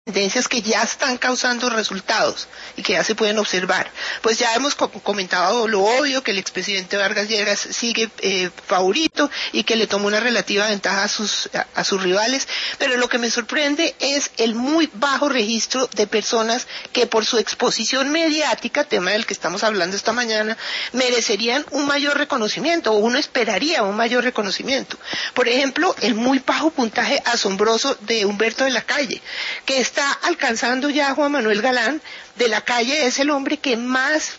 tendencias que ya están causando resultados y que ya se pueden observar. Pues ya hemos comentado lo obvio, que el expresidente Vargas Lleras sigue favorito y que le tomó una relativa ventaja a sus rivales, pero lo que me sorprende es el muy bajo registro de personas que por su exposición mediática, tema del que estamos hablando esta mañana, merecerían un mayor reconocimiento, o uno esperaría un mayor reconocimiento. Por ejemplo, el muy bajo puntaje asombroso de Humberto de la Calle, que está alcanzando ya a Juan Manuel Galán. De la Calle es el hombre que más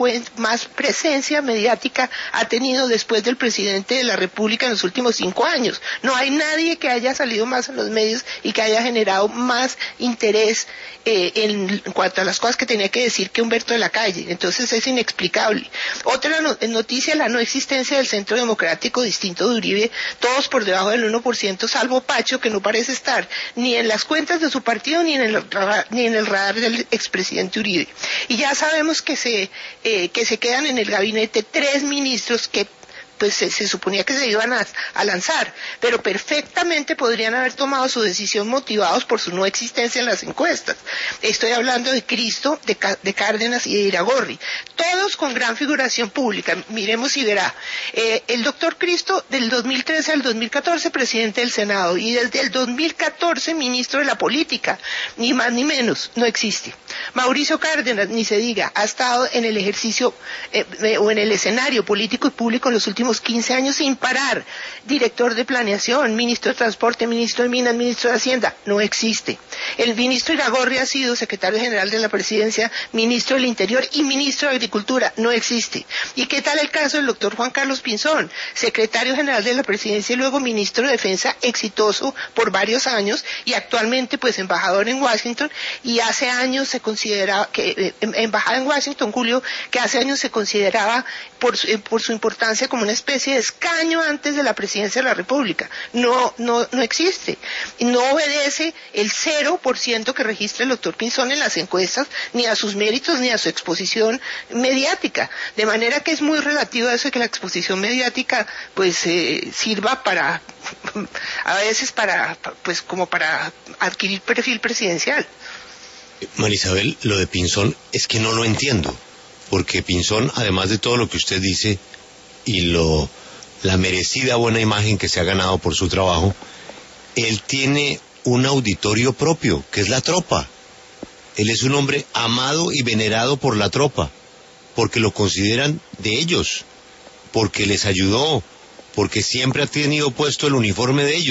presencia mediática ha tenido después del presidente de la República en los últimos 5 años. No hay nadie que haya salido más en los medios y que haya generado más interés en cuanto a las cosas que tenía que decir que Humberto de la Calle. Entonces es inexplicable. Otra noticia, la no existencia del Centro Democrático distinto de Uribe, todos por debajo del 1%, salvo Pacho, que no parece estar ni en las cuentas de su partido ni en el radar del expresidente Uribe. Y ya sabemos que se quedan en el gabinete 3 ministros que pues se suponía que se iban a lanzar, pero perfectamente podrían haber tomado su decisión motivados por su no existencia en las encuestas. Estoy hablando de Cristo, de Cárdenas y de Iragorri, todos con gran figuración pública. Miremos y verá. El doctor Cristo, del 2013 al 2014, presidente del Senado, y desde el 2014 ministro de la Política, ni más ni menos, no existe. Mauricio Cárdenas, ni se diga, ha estado en el ejercicio o en el escenario político y público en los últimos 15 años sin parar. Director de Planeación, ministro de Transporte, ministro de Minas, ministro de Hacienda, no existe. El ministro Iragorri ha sido secretario general de la Presidencia, ministro del Interior y ministro de Agricultura, no existe. ¿Y qué tal el caso del doctor Juan Carlos Pinzón, secretario general de la Presidencia y luego ministro de Defensa, exitoso por varios años y actualmente pues embajador en Washington, y hace años se consideraba que embajada en Washington, Julio, que hace años se consideraba por su importancia como una especie de escaño antes de la presidencia de la República? No existe. No obedece el 0% que registra el doctor Pinzón en las encuestas, ni a sus méritos, ni a su exposición mediática. De manera que es muy relativo a eso de que la exposición mediática, pues, sirva para, a veces pues, como para adquirir perfil presidencial. Marisabel, lo de Pinzón es que no lo entiendo, porque Pinzón, además de todo lo que usted dice, y la merecida buena imagen que se ha ganado por su trabajo, él tiene un auditorio propio, que es la tropa. Él es un hombre amado y venerado por la tropa, porque lo consideran de ellos, porque les ayudó, porque siempre ha tenido puesto el uniforme de ellos.